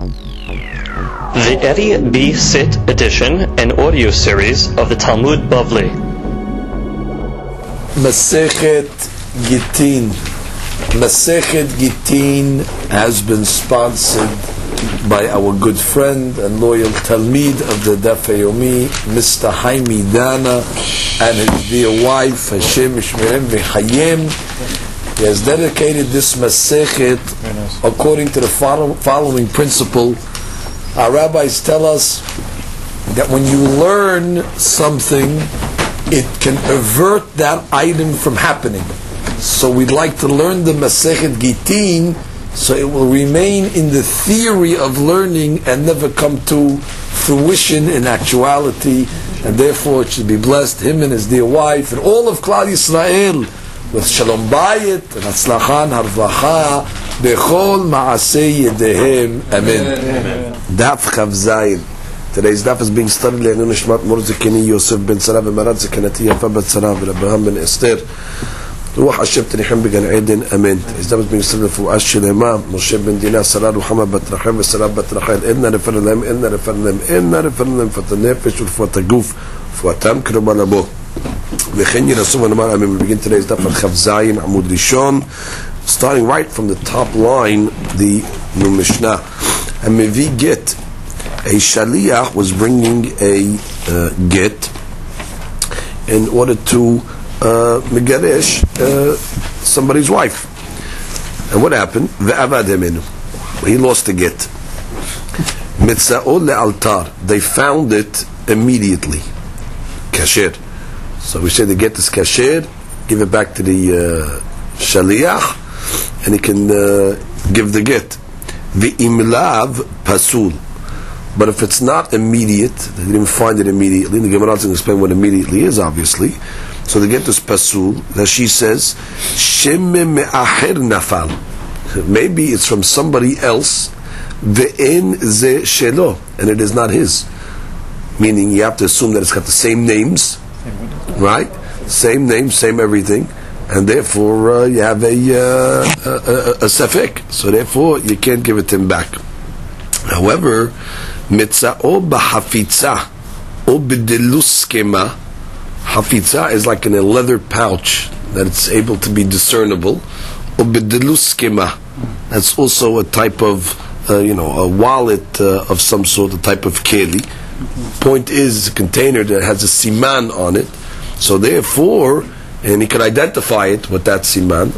The Eddie B. Sit edition and audio series of the Talmud Bavli. Masechet Gittin. Masechet Gittin has been sponsored by our good friend and loyal Talmid of the Daf Yomi, Mr. Haimi Dana, and his dear wife, Hashem Shmerem V'Chayem. He has dedicated this Masechet according to the following principle. Our rabbis tell us that when you learn something, it can avert that item from happening. So we'd like to learn the Masechet Gittin so it will remain in the theory of learning and never come to fruition in actuality, and therefore it should be blessed, him and his dear wife and all of Klal Yisrael, with Shalom Bayit and Hatzlachan Harvacha Bechol Maaseh Yedehem. Amen. Daf Chav Zayin. Today's daf is being studied Le'anu Nishmat Morzekini Yosef ben Sarah v'Marat Zekanati Yafa bat Sarah v'Abraham ben Esther Ruach Hashem Tenichem B'Gan Eden. Amen. Today's daf is being studied for Ash Shelema Moshe ben Dina Sarah Ruhama bat Rachel v'Sarah bat Rachel. Inna refer them for the nefesh for the guf for tam k'roba labo. V'chen yirasuv v'namar. Amen. We begin today's daf at Chav Zayin Amud Rishon, starting right from the top line, the Mishnah. And Mevi get. A shaliach was bringing a get in order to megaresh somebody's wife. And what happened? He lost the get. Mitza'ol le'altar. They found it immediately. Kasher. So we say the get is kasher, give it back to the shaliach, and he can give the get. V'imlav pasul. But if it's not immediate, they didn't find it immediately. The Gemara doesn't explain what immediately is, obviously. So they get this pasul that she says, "Shemme me'acher nafal." Maybe it's from somebody else. Ve'en ze shelo, and it is not his. Meaning, you have to assume that it's got the same names, right? Same name, same everything, and therefore you have a safek. So therefore, you can't give it to him back. However, mitza'o b'hafitza o b'deluskema. Hafitza is like in a leather pouch that it's able to be discernible. O b'deluskema. That's also a type of, a wallet of some sort, a type of keli. Point is, a container that has a siman on it. So therefore, and he could identify it with that siman.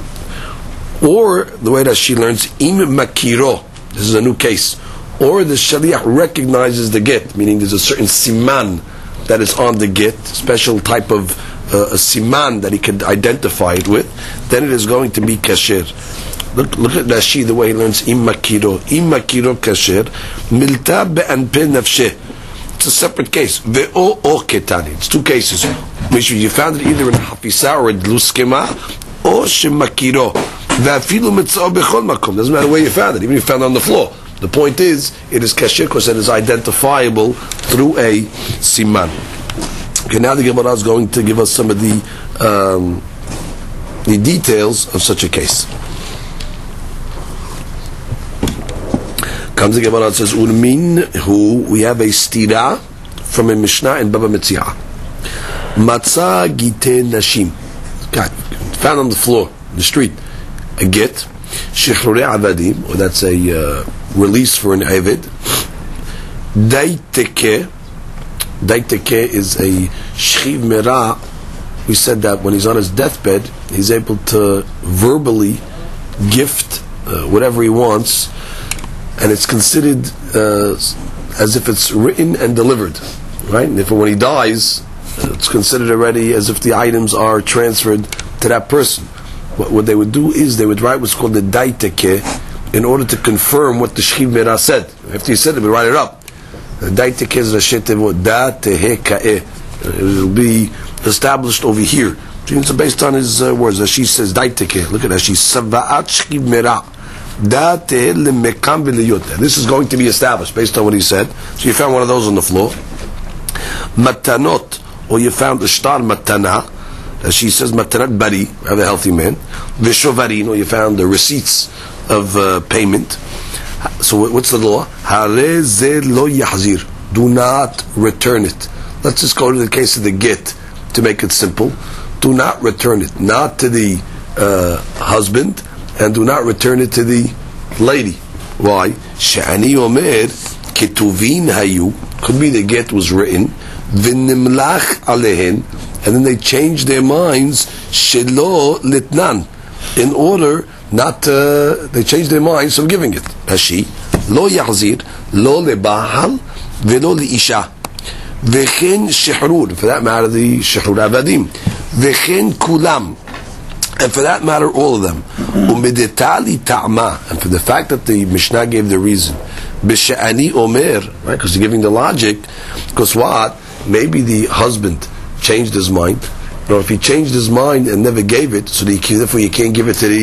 Or the way that she learns, im makiro. This is a new case. Or the shaliach recognizes the get, meaning there's a certain siman that is on the get, special type of a siman that he can identify it with, then it is going to be kasher. Look at Rashi, the way he learns im makiro kasher, milta be'anpe nafsheh. It's a separate case. Ve'o o ketani. It's two cases. You found it either in hafisa or a dluskema, or shemakiro. Ve'afilu mitzvah bechol makom. Doesn't matter where you found it, even if you found it on the floor. The point is, it is kasher because it is identifiable through a siman. Okay, now the Gemara is going to give us some of the details of such a case. Comes the Gemara and says, Urmin hu, we have a stira from a Mishnah in Baba Metzia. Matzah gite nashim. God, found on the floor, in the street, a get. Shechrore avadim, or that's a release for an avid. Daiteke is a shchiv merah. We said that when he's on his deathbed, he's able to verbally gift whatever he wants, and it's considered as if it's written and delivered, right? And if when he dies, it's considered already as if the items are transferred to that person. What they would do is they would write what's called the daiteke in order to confirm what the shchiv merah said. After he said it, we write it up. The daiteke is rashi tevot da tehe ka'eh. It will be established over here. It's based on his words. As she says daiteke. Look at that. She's sava'at shchiv merah. Da tehe lemekam v'liyot. This is going to be established based on what he said. So you found one of those on the floor. Matanot, or you found the shtar matana. She says matanat bari, have a healthy man. Vishovarin, or you found the receipts of payment. So what's the law? Hare ze lo yahzir. Do not return it. Let's just go to the case of the get to make it simple. Do not return it, not to the husband, and do not return it to the lady. Why? She'ani omer ketuvin hayu. Could be the get was written v'nimlach alehen, and then they changed their minds shelo litnan, in order not to, they changed their minds from giving it. Hashi lo yahzir lo lebahal velo leisha v'chen shehrur, for that matter the shehrur avadim, v'chen kulam, and for that matter all of them, umedetali ta'ma, and for the fact that the Mishnah gave the reason b'she'ani omer, right, because they're giving the logic, because what, maybe the husband changed his mind, or if he changed his mind and never gave it, so therefore you can't give it to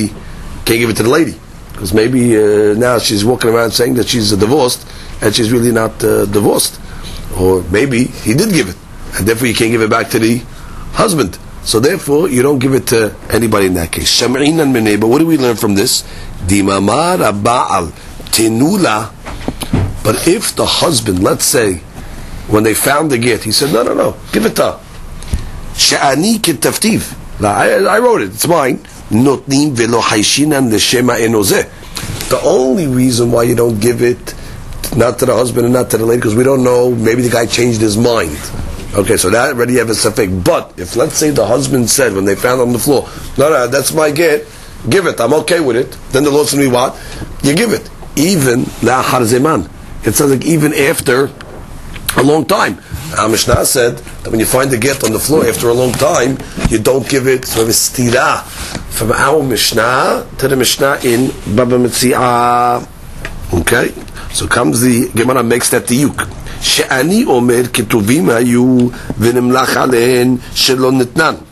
the lady, because maybe now she's walking around saying that she's divorced and she's really not divorced, or maybe he did give it and therefore you can't give it back to the husband, so therefore you don't give it to anybody in that case. But what do we learn from this? Dimamar ba'al tenula. But if the husband, let's say, when they found the get, he said, no, give it to her. She'ani ketaftiv. I wrote it, it's mine. Notnim velo haishinan l'shema enozeh. The only reason why you don't give it, not to the husband and not to the lady, because we don't know, maybe the guy changed his mind. Okay, so that already have a safek. But if, let's say, the husband said, when they found it on the floor, no, that's my get, give it, I'm okay with it, then the Lord's going to be what? You give it. Even la'achar zeman. It sounds like even after a long time. Our Mishnah said that when you find the get on the floor after a long time, you don't give it. So it's stira from our Mishnah to the Mishnah in Baba Metziah. Okay? So comes the Gemara, makes that diyuk. She'ani omer ketuvim hayu v'nimlach alein shelo nitnan.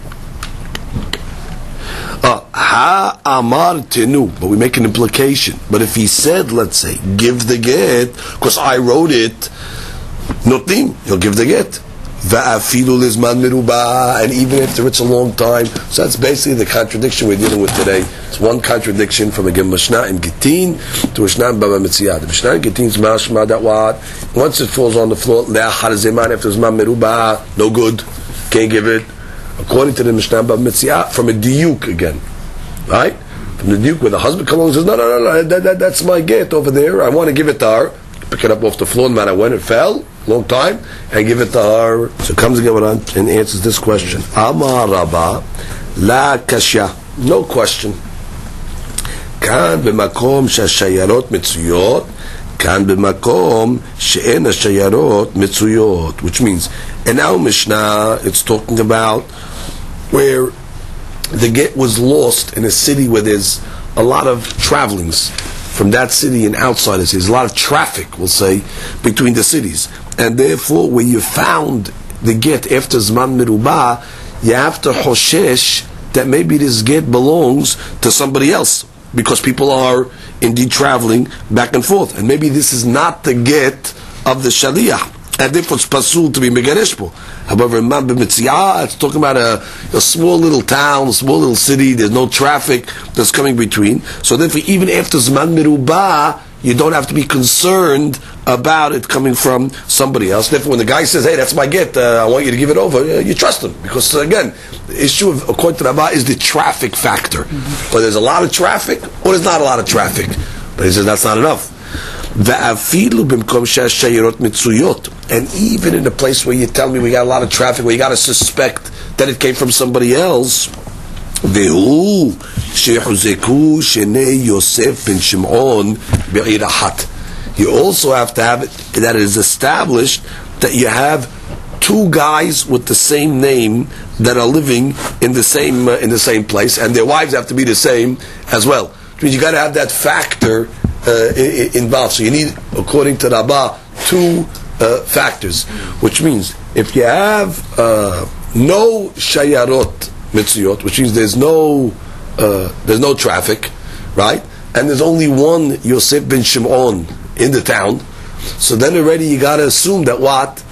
Ha-amar tenu, but we make an implication. But if he said, let's say, give the get, because I wrote it, notim, he'll give the get. Va'afilu lizman meruba, and even if it's a long time. So that's basically the contradiction we're dealing with today. It's one contradiction from a Mishnah in Gittin to a Mishnah in Baba Metziah. The Mishnah in Gittin is mashma that what? Once it falls on the floor, le'achar zeman, if there's man meruba, no good, can't give it. According to the Mishnah Baba Metziah, from a diyuk again, right? From the diyuk where the husband comes along and says, no, that's my get over there. I want to give it to her. Pick it up off the floor, no matter when it fell, long time, and give it to her. So comes the Gemara and answers this question. Amar Rabba la kasha, no question. Kan b'makom shashayarot mitzuyot, kan b'makom she'en hashayarot mitzuyot, which means in our Mishnah it's talking about where the get was lost in a city where there's a lot of travelings from that city and outside the city. There's a lot of traffic, we'll say, between the cities. And therefore, when you found the get after Zman Merubah, you have to hoshesh that maybe this get belongs to somebody else, because people are indeed traveling back and forth. And maybe this is not the get of the Shaliach, and therefore it's pasul to be megareshpo. However, in Baba Metziah, it's talking about a small little town, a small little city. There's no traffic that's coming between. So therefore, even after Zman Merubah, you don't have to be concerned about it coming from somebody else. Therefore, when the guy says, "Hey, that's my get, I want you to give it over," you trust him, because again, the issue of, according to Rabbah, is the traffic factor. Whether there's a lot of traffic or there's not a lot of traffic. But he says that's not enough. And even in a place where you tell me we got a lot of traffic, where you got to suspect that it came from somebody else, you also have to have it that it is established that you have two guys with the same name that are living in the same place, and their wives have to be the same as well. Which means you got to have that factor involved. So you need, according to Rabbah, two factors. Which means if you have no shayarot mitzuyot, which means there's no traffic, right? And there's only one Yosef ben Shimon in the town. So then already you got to assume that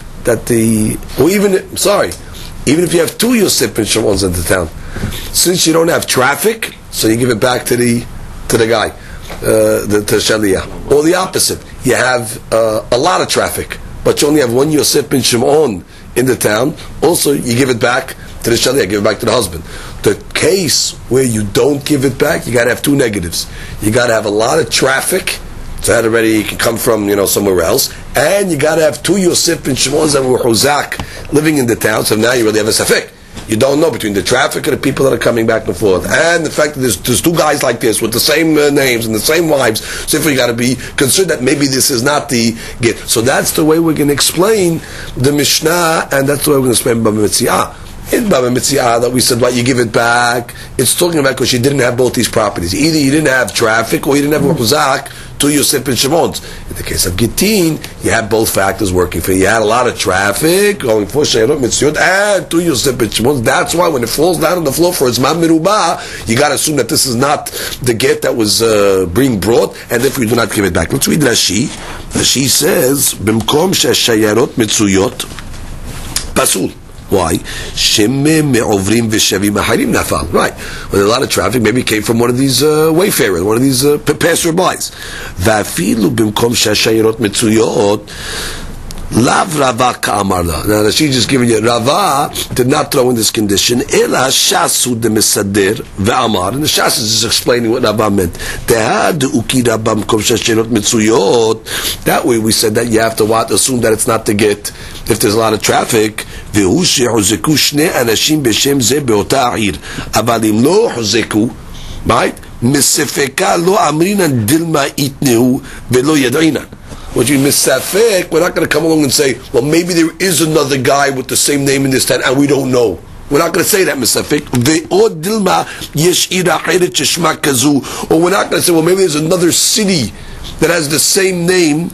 even if you have two Yosef ben Shimons in the town, since you don't have traffic, so you give it back to the guy. the Shaliach. Or the opposite. You have a lot of traffic, but you only have one Yosef ben Shimon in the town. Also, you give it back to the Shaliach, give it back to the husband. The case where you don't give it back, you got to have two negatives. You got to have a lot of traffic, so that already can come from somewhere else, and you got to have two Yosef ben Shimon that were Huzak living in the town. So now you really have a safek. You don't know between the traffic and the people that are coming back and forth, and the fact that there's two guys like this with the same names and the same wives. So if you got to be concerned that maybe this is not the get. So that's the way we're going to explain the Mishnah, and that's the way we're going to explain Baba Metziah. In Baba Metziah that we said, well, you give it back. It's talking about because you didn't have both these properties. Either you didn't have traffic or you didn't have Huzak, two Yosef and Shimon's. In the case of Gittin, you had both factors working for you. You had a lot of traffic going for Shayarot Mitzvot and two Yosef and Shimon's. That's why when it falls down on the floor for its Zman Merubah, you got to assume that this is not the get that was being brought, and therefore you do not give it back. Let's read Rashi. Rashi says, B'mkom she'shayarot mitzuyot pasul. Why? Right. When there's a lot of traffic, maybe it came from one of these wayfarers, one of these passerbys. Lav Rava Ka'amarla. Now she's just giving you, Rava did not throw in this condition. Ela Shasu de Mesader ve'amar. And the Shas is just explaining what Rava meant. Tehad uki Rabam kom shashenot mitzuyot. That way we said that you have to what? Assume that it's not to get if there's a lot of traffic. Ve'hu she'huzeku shnei anashim b'shem ze be'ota ha'ir. Aval im lo huzeku, right? Mesefeka lo amrinan dilma itnehu ve'lo yad'inan. What you miss safek, we're not going to come along and say, well, maybe there is another guy with the same name in this town, and we don't know. We're not going to say that, misafek. Or we're not going to say, well, maybe there's another city that has the same name.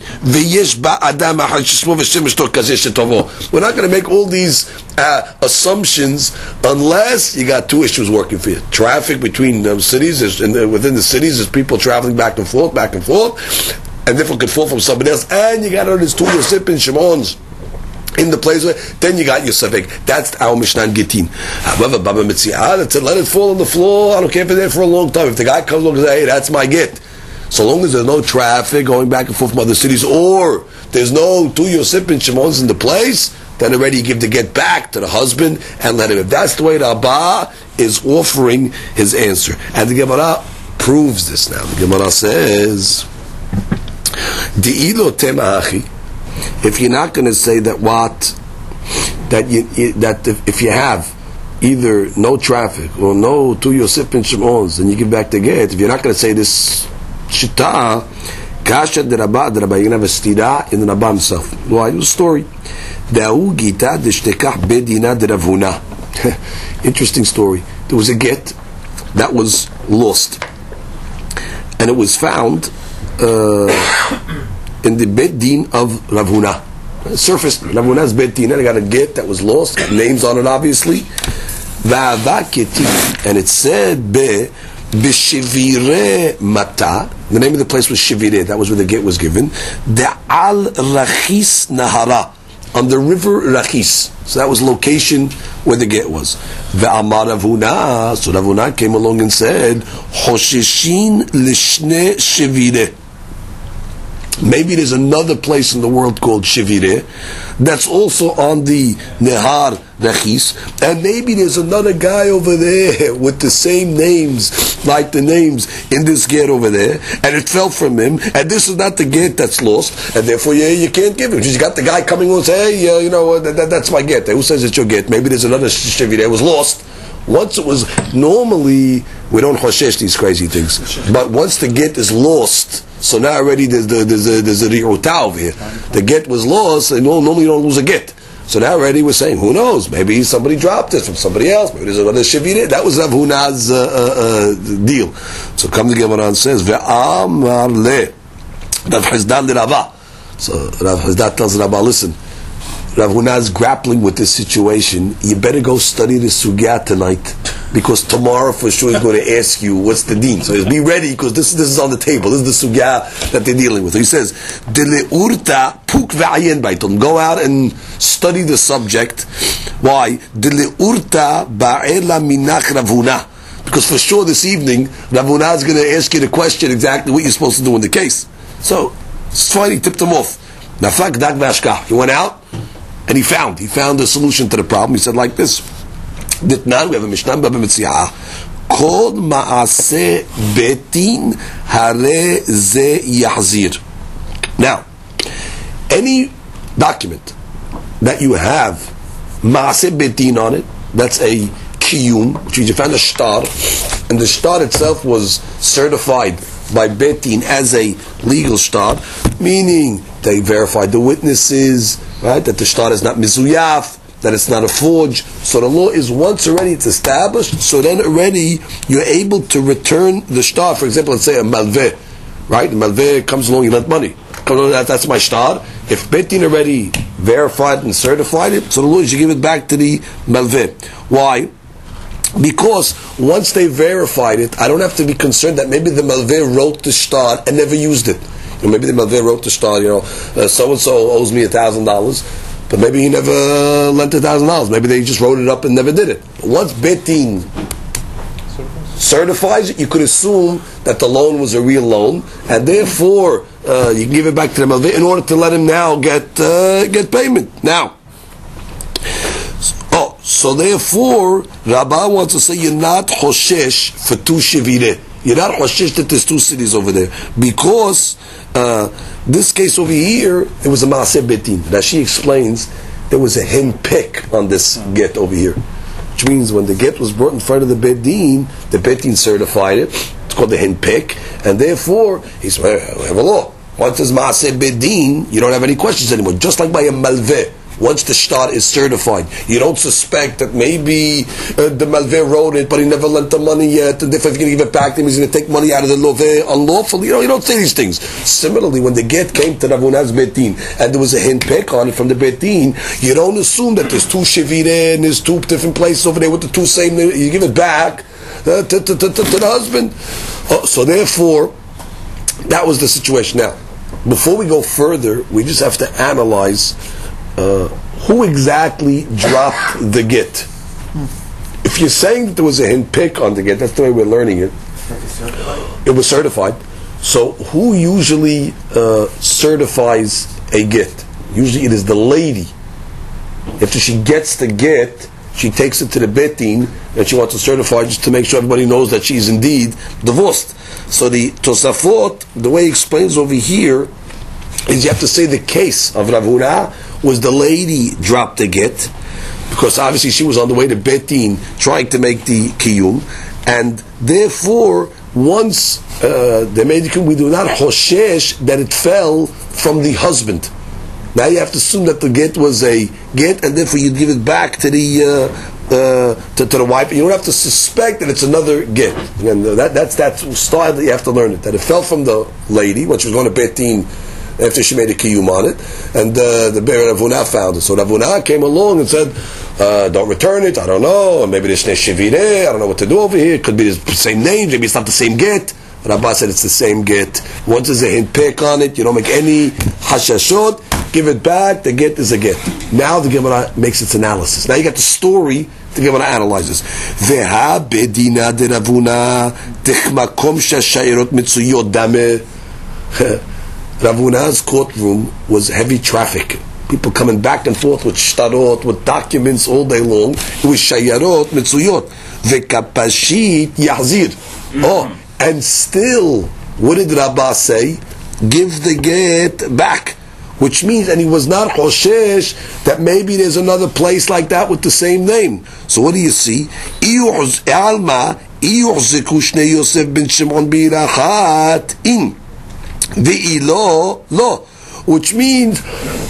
We're not going to make all these assumptions unless you got two issues working for you. Traffic between cities, within the cities, there's people traveling back and forth. And therefore could fall from somebody else, and you got all these two Yosef and Shimon's in the place where, then you got Yosefik. That's our Mishnah in Gittin. However, Baba Metziah said, let it fall on the floor, I don't care if it's there for a long time. If the guy comes along and says, hey, that's my get. So long as there's no traffic going back and forth from other cities, or there's no two Yosef and Shimon's in the place, then already you give the get back to the husband and let him. If that's the way the Abba is offering his answer. And the Gemara proves this now. The Gemara says, if you're not going to say that if you have either no traffic or no two Yosef and Shimon's, then you give back the get. If you're not going to say this shita, kasha de Rabba, you're going to have a stira in the Rabba himself. Why? The story. Interesting story. There was a get that was lost, and it was found in the Beit Din of Rav Huna. Surfaced Rav Huna's Beit Din, and I got a get that was lost, names on it obviously. And it said B'Shivire Mata. The name of the place was Shivire, that was where the get was given. De'al Rachis Nahara, on the river Rachis. So that was location where the get was. Ve'amar Rav Huna, so Rav Huna came along and said, Hoshishin Lishne Shivire. Maybe there's another place in the world called Shivire that's also on the Nehar Rachis, and maybe there's another guy over there with the same names like the names in this get over there, and it fell from him, and this is not the get that's lost, and therefore you can't give him. You just got the guy coming and say, hey, that's my get. Who says it's your get? Maybe there's another Shivire. It was lost. Once it was, normally we don't hoshesh these crazy things, but once the get is lost, so now already there's a ri'uta over here. The get was lost, and normally you don't lose a get. So now already we're saying, who knows? Maybe somebody dropped it from somebody else. Maybe there's another Shivire. That was Rav Huna's deal. So come the Gemara and says, Ve'amar le Rav Hizdan le Rava. So Rav Hizdan tells Rava, listen, Rav Huna is grappling with this situation. You better go study the sugya tonight, because tomorrow for sure he's going to ask you what's the deen. So be ready, because this is on the table. This is the sugya that they're dealing with. So he says, "Deleurta puk v'ayin baitum." Go out and study the subject. Why? Deleurta ba'ela minach Rav Huna. because for sure this evening Rav Huna is going to ask you the question exactly what you're supposed to do in the case. So it's fine. He tipped him off. Nafak dak v'ashkach. He went out and he found the solution to the problem. He said like this: Ditnan, we have a Mishnah Baba Metziah. Kol ma'aseh betin hare ze yahzir. Now, any document that you have ma'aseh betin on it, that's a kiyum, which means you found a shtar, and the shtar itself was certified by betin as a legal shtar, meaning they verified the witnesses, right, that the shtar is not mizuyaf, that it's not a forge. So the law is once already it's established, so then already you're able to return the shtar. For example, let's say a malveh, right? The malveh comes along, you lent money. That's my shtar. If betin already verified and certified it, so the law is you give it back to the malveh. Why? Because once they verified it, I don't have to be concerned that maybe the malveh wrote the shtar and never used it. Maybe the malveh wrote the shtar, so and so owes me $1,000. But maybe he never lent $1,000. Maybe they just wrote it up and never did it. Once betin certifies it, you could assume that the loan was a real loan, and therefore you can give it back to the malveh in order to let him now get payment. Now, so therefore, Rabbah wants to say you're not hoshesh for two shevireh. You're not hoshesh that there's two cities over there, because this case over here, it was a maaseh betin. Rashi explains there was a henpek on this get over here, which means when the get was brought in front of the betin certified it. It's called the henpek, and therefore he said, we have a law. Once there's maaseh betin, you don't have any questions anymore. Just like by a malveh. Once the shtar is certified, you don't suspect that maybe the malveh wrote it, but he never lent the money yet, and if he's going to give it back to him, he's going to take money out of the loveh unlawfully. You don't say these things. Similarly, when the get came to Rav Huna's betin, and there was a henpek on it from the betin, you don't assume that there's two shevireh and there's two different places over there with the two same. You give it back to the husband. So therefore, that was the situation. Now, before we go further, we just have to analyze who exactly dropped the get. If you're saying that there was a henpek on the get, that's the way we're learning it. It was certified. So who usually certifies a get? Usually it is the lady. After she gets the get, she takes it to the betin and she wants to certify just to make sure everybody knows that she is indeed divorced. So the Tosafot, the way he explains over here, is you have to say the case of Rav Huna was the lady dropped the get, because obviously she was on the way to betin trying to make the kiyum, and therefore once they made the kiyum, we do not hoshesh that it fell from the husband. Now you have to assume that the get was a get, and therefore you give it back to the to the wife. You don't have to suspect that it's another get. Again, that's style that you have to learn it. That it fell from the lady when she was going to betin after she made a kiyum on it, and the Rav Huna found it. So Rav Huna came along and said, don't return it, I don't know, or maybe there's shnei shevireh, I don't know what to do over here, it could be the same name, maybe it's not the same get. Rabbah said it's the same get. Once there's a henpek on it, you don't make any hashashot, give it back, the get is a get. Now the Gemara makes its analysis. Now you got the story, the Gemara analyzes. Veha bedina de Rav Huna tichmakom shashayirot mitzuyot dameh. Rav Huna's courtroom was heavy traffic. People coming back and forth with shtarot, with documents all day long. It was shayarot, mitzuyot. Vekapashit yahzir. And still, what did Rabbah say? Give the get back. Which means, and he was not hoshesh that maybe there's another place like that with the same name. So what do you see? Alma, iyuhziku shnei Yosef ben Shimon birachat in. Ve'ilo lo, which means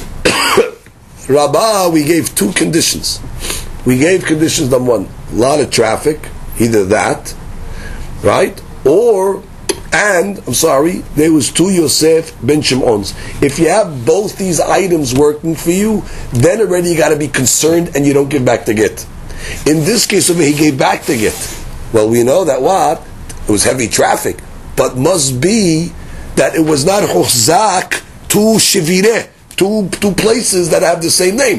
Rabbah, we gave two conditions. We gave conditions number one, a lot of traffic, either that, right, or there was two Yosef ben Shimon's. If you have both these items working for you, then already you got to be concerned and you don't give back the get. In this case over, he gave back the get. Well, we know that what? It was heavy traffic, but must be that it was not Hochzak, two Shevireh, two places that have the same name.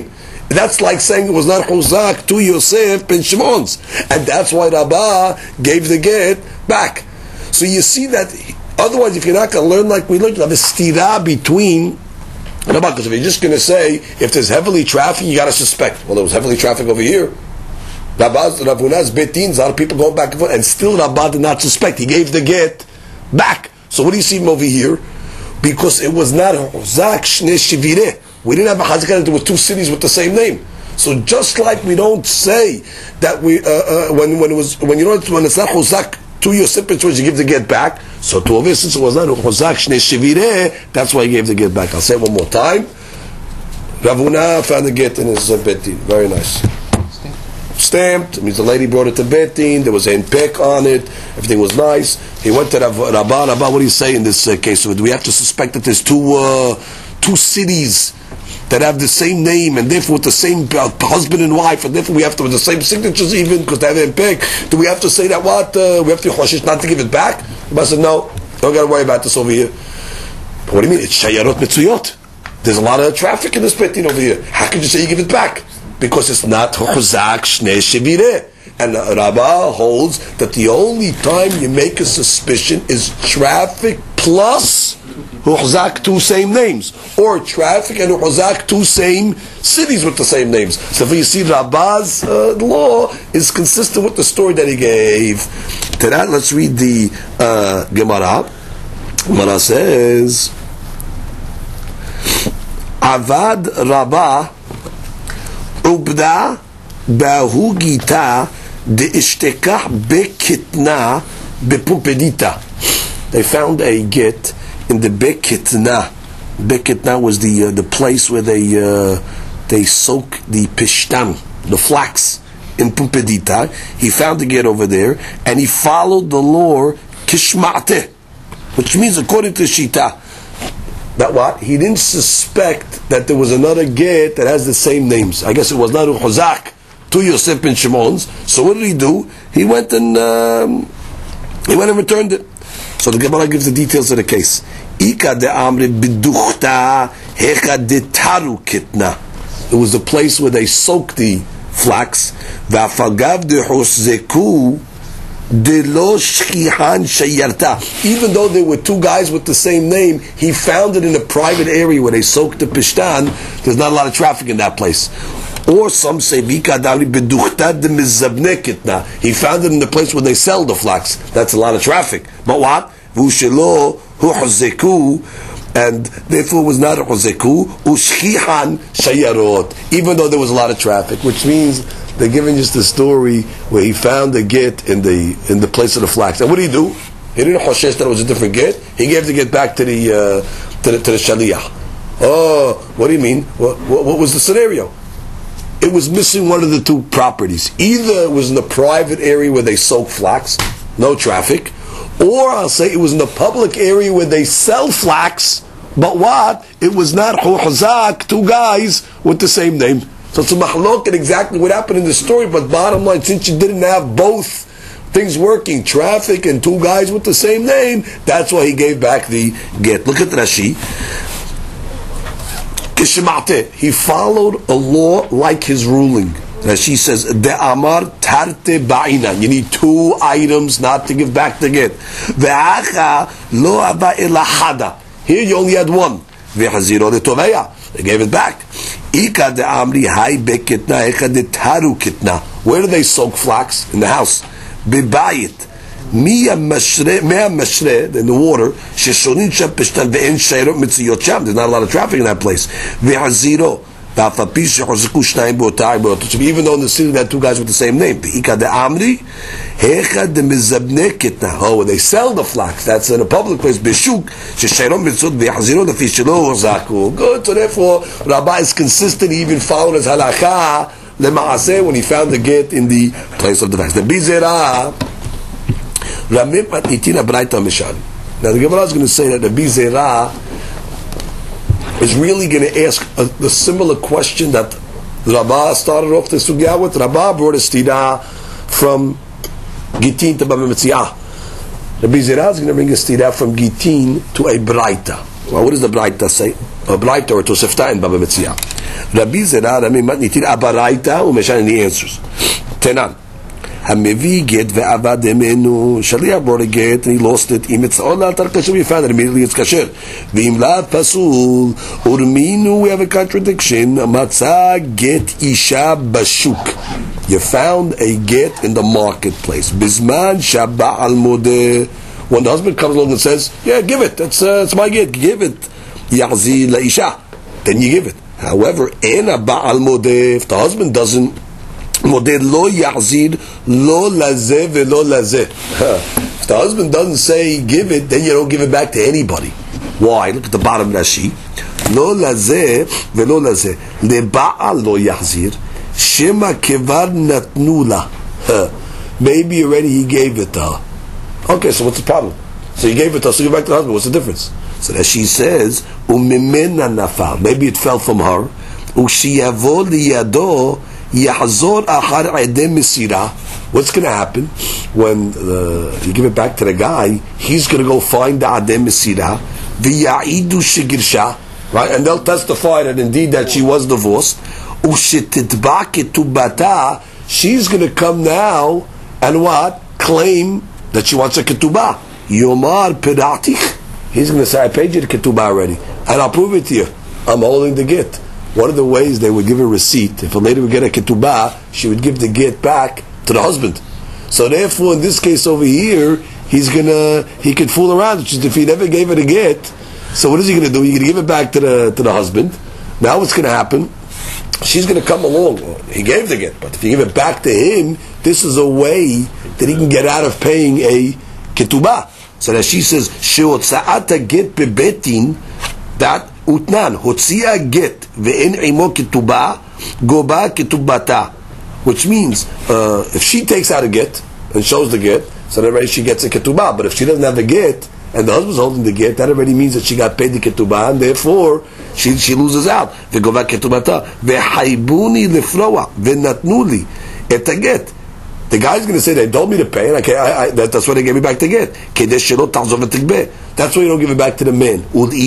That's like saying it was not Huzak to Yosef ben Shimon's. And that's why Rabbah gave the get back. So you see that, otherwise if you're not going to learn like we learned, you have a stira between Rabbah. Because if you're just going to say, if there's heavily traffic, you got to suspect. Well, there was heavily traffic over here. Ravuna's betin, a lot of people going back and forth, and still Rabbah did not suspect. He gave the get back. So what do you see him over here? Because it was not Huzak Shnei Shivireh. We didn't have a Chazikah, there were two cities with the same name. So just like we don't say that when it's not Huzak to Yosef ben Shimon, you give the get back. So to over, since it was not Huzak Shnei Shivireh, that's why he gave the get back. I'll say it one more time. Ravuna found the get in his betin. Very nice. Stamped. It means the lady brought it to betin. There was a pek on it. Everything was nice. He went to Rabbah. Rabbah, what do you say in this case? So do we have to suspect that there's two cities that have the same name and therefore with the same husband and wife, and therefore we have to with the same signatures even because they have a pek? Do we have to say that what? We have to choshish not to give it back? Rabbah said no. Don't got to worry about this over here. But what do you mean? It's shayarot mitzuyot. There's a lot of traffic in this betin over here. How can you say you give it back? Because it's not Huzak Shnei Shivireh. And Rabbah holds that the only time you make a suspicion is traffic plus Huzak, two same names, or traffic and Huzak, two same cities with the same names. So if you see Rabbah's law is consistent with the story that he gave. To that, let's read the Gemara. Gemara says, Avad Rabbah Ubda Bahu Gita de Ishtekah Bekitna Bepumpedita. They found a get in the Bekitna. Bekitna was the place where they soak the pishtan, the flax, in Pumpedita. He found the get over there, and he followed the law Kishma'te, which means according to Shita, that what? He didn't suspect that there was another get that has the same names. I guess it was not Huzak to Yosef ben Shimon's. So what did he do? He went and returned it. So the Gemara gives the details of the case. Ika de amre biduchta hecha de taru kitna. It was the place where they soaked the flax. Va'fagav de hoszeku de lo shchihan shayarta. Even though there were two guys with the same name, he found it in a private area where they soaked the pishtan. There's not a lot of traffic in that place. Or some say he found it in the place where they sell the flax. That's a lot of traffic. But what? And therefore it was not a huzeku. Ushchihan shayarot. Even though there was a lot of traffic, which means they're giving just the story where he found the get in the place of the flax. And what did he do? He didn't hoshesh that it was a different get. He gave the get back to the shaliach. Oh, what do you mean? What was the scenario? It was missing one of the two properties. Either it was in the private area where they soak flax, no traffic, or I'll say it was in the public area where they sell flax, but what? It was not Huzak, two guys with the same name. So it's a mahloket exactly what happened in the story, but bottom line, since you didn't have both things working, traffic and two guys with the same name, that's why he gave back the get. Look at Rashi. He followed a law like his ruling. Rashi says, "De amar tarte ba'ina." You need two items not to give back the get. Ve'acha lo aba elahada. Here you only had one. Ve'haziro de toveya. They gave it back. Ika de amri hay bekitna eka de taru kitna. Where do they soak flax? In the house. Bebayit. Mia mashre in the water. Sheshonin sham pishtan ve'en shayrot mitziyot sham. There's not a lot of traffic in that place. Ve'haziro. Even though in the city there are two guys with the same name. Oh, when they sell the flax, that's in a public place. Good. So therefore, Rabbi is consistent. He even followed his halakha when he found the get in the place of the flax. The bizera. Now the Gemara is going to say that the bizera is really going to ask the similar question that Rabbah started off the sugya with. Rabbah brought a stira from Gitin to Baba Metziah. Rabbi Zera is going to bring a stira from Gitin to a Braita. Well, what does the Braita say? a Braita or Tosefta in Baba Metzia. Rabbi Zera, Rami Matnitir Abaraita, Umeshan, and he answers. Tenan. Hamevi get ve'avad emenu. Shaliach brought a get and he lost it. Im etza'ol la'atar kasher, we found it immediately. It's kasher. V'im la pasul urminu. We have a contradiction. Matzah get isha bashuk. You found a get in the marketplace. Bizman shabba al modeh. When the husband comes along and says, "Yeah, give it. It's my get. Give it." Ya'zi la'isha. Then you give it. However, ena ba'al modeh. If the husband doesn't. Modeh lo ya'zir lo lazeh ve'lo lazeh. If the husband doesn't say give it, then you don't give it back to anybody. Why? Look at the bottom Rashi. Lo lazeh ve'lo lazeh leba'al lo ya'zir shema kevar natnula. Maybe already he gave it to her. Okay, so what's the problem? So you gave it to her, so give it back to the husband. What's the difference? So that she says umimena nafal. Maybe it fell from her. Ushiyavo liyado. What's going to happen when you give it back to the guy? He's going to go find the Adem Mesira, v'ya'idu shegirsha, right? And they'll testify that indeed that she was divorced. U'shetitba ketubata, she's going to come now and what? Claim that she wants a ketubah. Yomar piratich. He's going to say, I paid you the ketubah already, and I'll prove it to you. I'm holding the get. One of the ways they would give a receipt, if a lady would get a ketubah, she would give the get back to the husband. So therefore, in this case over here, he could fool around. If he never gave her the get, so what is he going to do? He's going to give it back to the husband. Now what's going to happen? She's going to come along. He gave the get, but if you give it back to him, this is a way that he can get out of paying a ketubah. So that she says, "Sheotza'ata get bebetin," that utnan hotzia get ve'en imo ketubah goba ketubata, which means if she takes out a get and shows the get, so that already she gets a ketubah. But if she doesn't have the get and the husband's holding the get, that already means that she got paid the ketubah, and therefore she loses out. Ve'goba ketubata ve'haibuni lefroa ve'natnuli et get. The guy's going to say, they told me to pay, and that's why they gave me back the get. That's why you don't give it back to the man.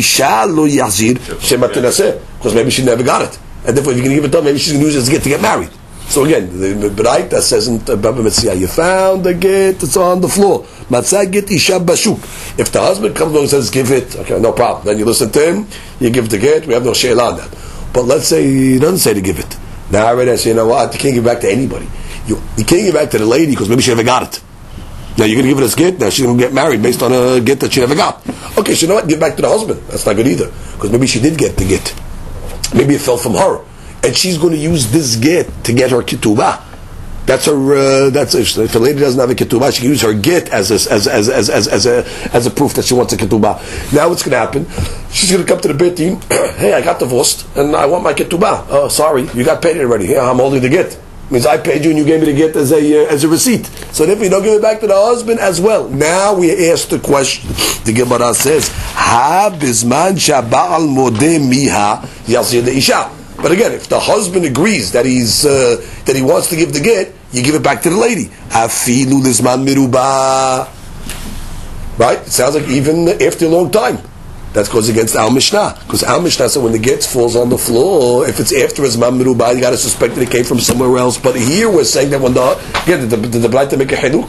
Because maybe she never got it. And therefore, if you're going to give it to her, maybe she's going to use it as a get to get married. So again, the Braita says in Baba Metzia, you found the get, it's on the floor. Matzah get isha bashuk. If the husband comes along and says, give it, okay, no problem. Then you listen to him, you give the get, we have no she'elah on that. But let's say he doesn't say to give it. Now I already say, you know what, you can't give it back to anybody. You can't give it back to the lady because maybe she never got it. Now you're going to give it as get. Now she's going to get married based on a get that she never got. Okay, so you know what? Give it back to the husband. That's not good either, because maybe she did get the get. Maybe it fell from her, and she's going to use this get to get her ketubah. That's her. If a lady doesn't have a ketubah, she can use her get as a proof that she wants a ketubah. Now what's going to happen? She's going to come to the beit din. Hey, I got divorced and I want my ketubah. Oh, sorry, you got paid already. Yeah, I'm holding the get. Means I paid you and you gave me the get as a receipt. So therefore you don't give it back to the husband as well. Now we ask the question. The Gemara says, "Ha bizman shaba'al modeh miha yasir isha." But again, if the husband agrees that he wants to give the get, you give it back to the lady. Afilu lizman miruba. Right? It sounds like even after a long time. That goes against our Mishnah. Because our Mishnah said when the get falls on the floor, if it's after his man merubah, you got to suspect that it came from somewhere else. But here we're saying that when did the Braita make a chiluk?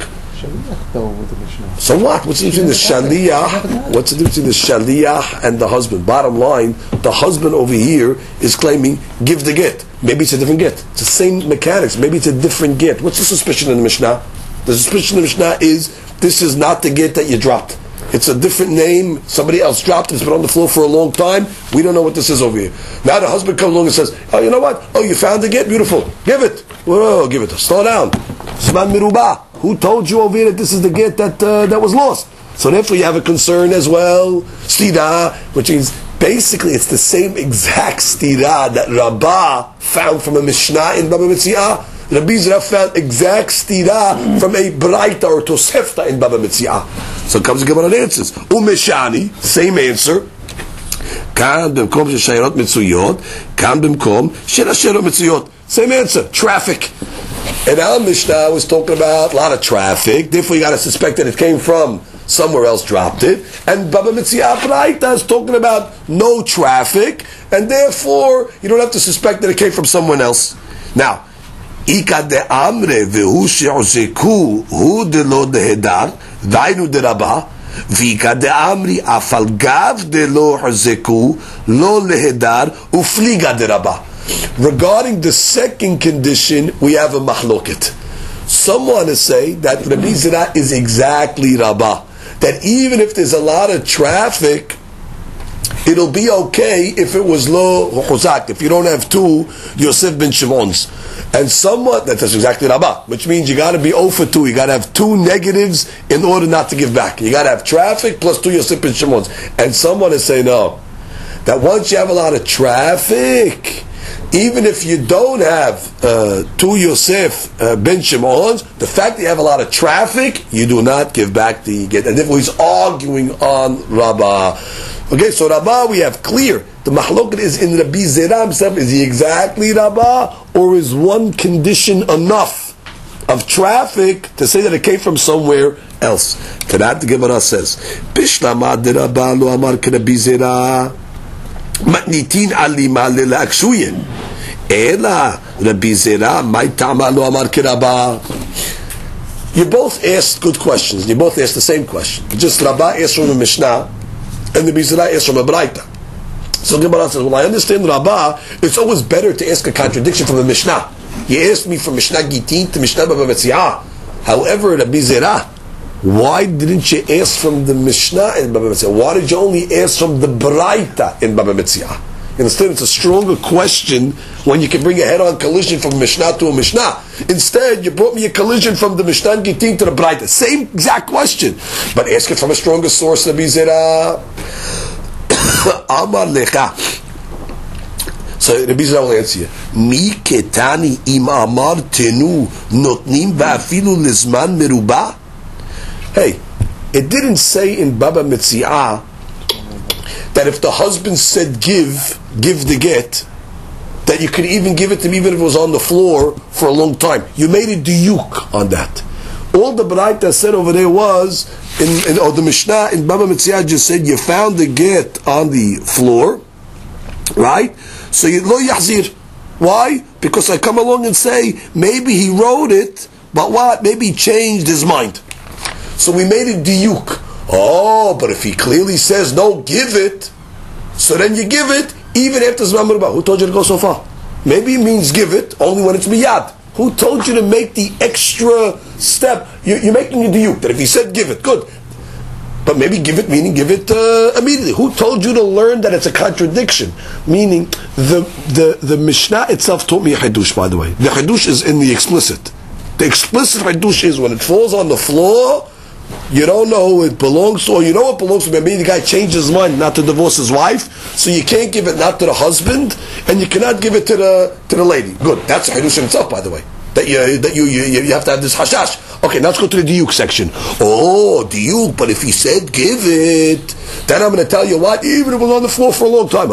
So what? What's the difference between the shaliach? What's the difference between the shaliach and the husband? Bottom line, the husband over here is claiming, give the get. Maybe it's a different get. It's the same mechanics. Maybe it's a different get. What's the suspicion in the Mishnah? The suspicion in the Mishnah is, this is not the get that you dropped. It's a different name. Somebody else dropped it. It's been on the floor for a long time. We don't know what this is over here. Now the husband comes along and says, oh, you know what? Oh, you found the get? Beautiful. Give it. Whoa, give it. Slow down. Zman mirubah. Who told you over here that this is the get that was lost? So therefore you have a concern as well. Stira, which means basically it's the same exact stira that Rabbah found from a Mishnah in Baba Metzia. Rabbi Zera found exact stira from a Braita or Tosefta in Baba Metzia. So it comes to Gemara and answers. Umeshani, same answer. Kan b'mkom sheshayirot mitzuyot, kan b'mkom sheshayirot mitzuyot. Same answer. Traffic. And our Mishnah was talking about a lot of traffic. Therefore, you got to suspect that it came from somewhere else dropped it, and Baba Metziah Braita is talking about no traffic, and therefore you don't have to suspect that it came from someone else. Now, Ika de Amre vehu she'ozeku hu de lo dehedar dainu de Rabba v'ika de Amri afal gav de lo hazeku lo lehedar ufliga de Rabba. Regarding the second condition, we have a mahloket. Some want to say that Rabbi Zera is exactly Rabbah. That even if there's a lot of traffic, it'll be okay if it was lo chuzak, if you don't have two Yosef ben Shimon's. And somewhat, that's exactly Rabbah, which means you got to be 0 for 2. You got to have 2 negatives in order not to give back. You got to have traffic plus 2 Yosef ben Shimon's. And someone is saying no, that once you have a lot of traffic, even if you don't have 2 Yosef ben Shimon's, the fact that you have a lot of traffic, you do not give back the get. And therefore he's arguing on Rabbah. Okay, so Rabbah we have clear. The mahloket is in Rabbi Zera himself. Is he exactly Rabbah, or is one condition enough of traffic to say that it came from somewhere else? To that the Gemara says, Bishlama de Rabbah lo amar ke Rabbi Zera matnitin alima lelakshuyen ela Rabbi Zera mai tama lo amar ke Rabbah. You both asked good questions. You both asked the same question. Just Rabbah asked from the Mishnah, and Rabbi Zera asked from a Braita. So Gemara says, well, I understand Rabbah, it's always better to ask a contradiction from the Mishnah. You asked me from Mishnah Gitin to Mishnah Baba Metziah. However, Rabbi Zera, why didn't you ask from the Mishnah in Baba Metziah? Why did you only ask from the Braita in Baba Metziah? You understand? It's a stronger question when you can bring a head-on collision from Mishnah to a Mishnah. Instead, you brought me a collision from the Mishnah Gitin to the Braita. Same exact question. But ask it from a stronger source, Rabbi Zera. Amar lecha. So Rabbi Zera will answer you. Mi ketani im amar tenu notnim va'afilu lizman merubah. Hey, it didn't say in Baba Metziah that if the husband said give the get, that you could even give it to him even if it was on the floor for a long time. You made a diyuk on that. All the Braita said over there was, or the Mishnah in Baba Metziah just said, you found the get on the floor, right? So you lo yahzir. Why? Because I come along and say, maybe he wrote it, but what? Maybe he changed his mind. So we made it diyuk. Oh, but if he clearly says, no, give it, so then you give it, even after Zman Merubah. Who told you to go so far? Maybe it means give it only when it's miyad. Who told you to make the extra step? You're making a diyuk, that if he said give it, good. But maybe give it, meaning give it immediately. Who told you to learn that it's a contradiction? Meaning, the Mishnah itself taught me a hadush, by the way. The hadush is in the explicit. The explicit hadush is when it falls on the floor, you don't know who it belongs to, or you know it belongs to. Maybe the guy changed his mind not to divorce his wife, so you can't give it not to the husband, and you cannot give it to the lady. Good, that's a hadush in itself, by the way. That you have to have this hashash. Okay, now let's go to the diyuk section. Oh, diyuk, but if he said give it, then I'm going to tell you what, even if it was on the floor for a long time.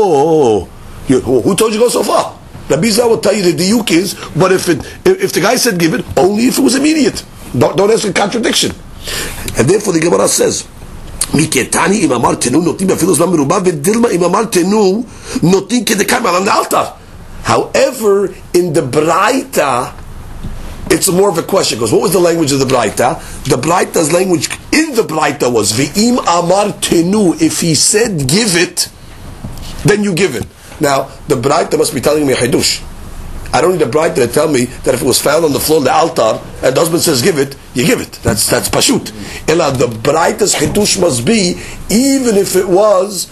Who told you to go so far? Rabbi Zera will tell you the diyuk is, but if the guy said give it, only if it was immediate. Don't ask a contradiction. And therefore the Gemara says, Miketani im amar tenu notim afilu zman merubah v'dilma im amar tenu notim kedekam alam altar. However, in the Braita, it's more of a question, because what was the language of the Braita? The Braita's language in the Braita was V'im amar tenu. If he said give it, then you give it. Now, the Braita must be telling me a hadush. I don't need a Braita to tell me that if it was found on the floor of the altar and the husband says give it, you give it. That's pashut. Ella, the Braita's hadush must be even if it was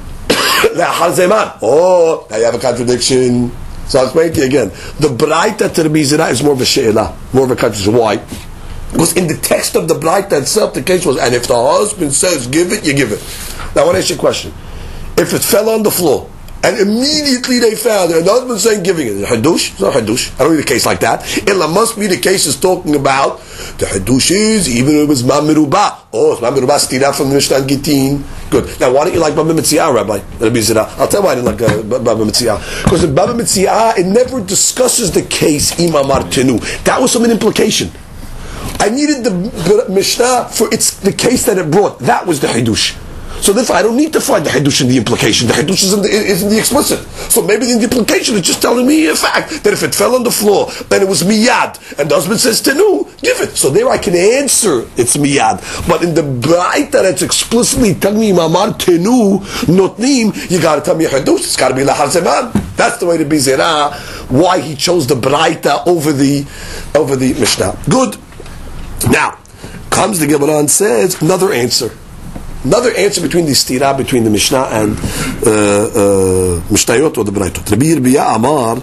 oh, now you have a contradiction. So I'll explain to you again. The Braita to Rabbi Zera is more of a she'elah, more of a contradiction. Why? Because in the text of the Braita itself, the case was, and if the husband says give it, you give it. Now I want to ask you a question. If it fell on the floor, and immediately they found it, and the husband saying giving it, hadush? It's not hadush. I don't need a case like that. It must be the case is talking about the hadush is even if it was Zman Merubah. Oh, Zman Merubah stira from the Mishnah Gitin. Good. Now, why don't you like Baba Metziah, Rabbi Zera? I'll tell you why I didn't like Baba Metziah. Because in Baba Metziah, it never discusses the case Imam Artenu. That was some implication. I needed the Mishnah for the case that it brought. That was the Hidush. So therefore, I don't need to find the Hidush in the implication. The Hidush is in the explicit. So maybe in the implication, it's just telling me a fact that if it fell on the floor, then it was miyad, and the husband says tenu, give it. So there I can answer it's miyad. But in the braita that's explicitly telling me mamar tenu notnim, you got to tell me a Hidush. It's got to be lahar zeman. That's the way to be zera. Why he chose the braita over the Mishnah. Good. Now comes the Gemara and says another answer. Another answer between the stira between the Mishnah and Mishnayot or the Braitot. Rabbi Yirmiyah Amar